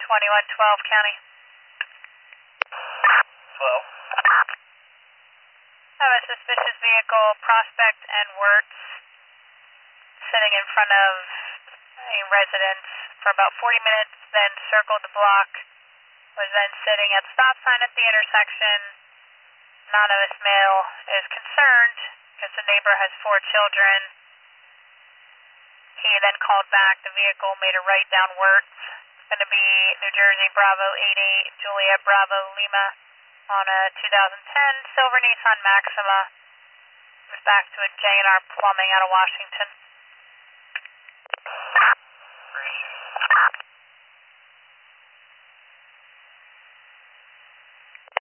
2112 County. 12. I have a suspicious vehicle, Prospect and Wirtz, sitting in front of a residence for about 40 minutes, then circled the block, was then sitting at the stop sign at the intersection. Anonymous male is concerned because the neighbor has 4 children. He then called back. The vehicle made a right down Wirtz. It's going to be New Jersey Bravo 88 Juliet Bravo Lima on a 2010 silver Nissan Maxima. It's back to a J&R Plumbing out of Washington. Appreciate it.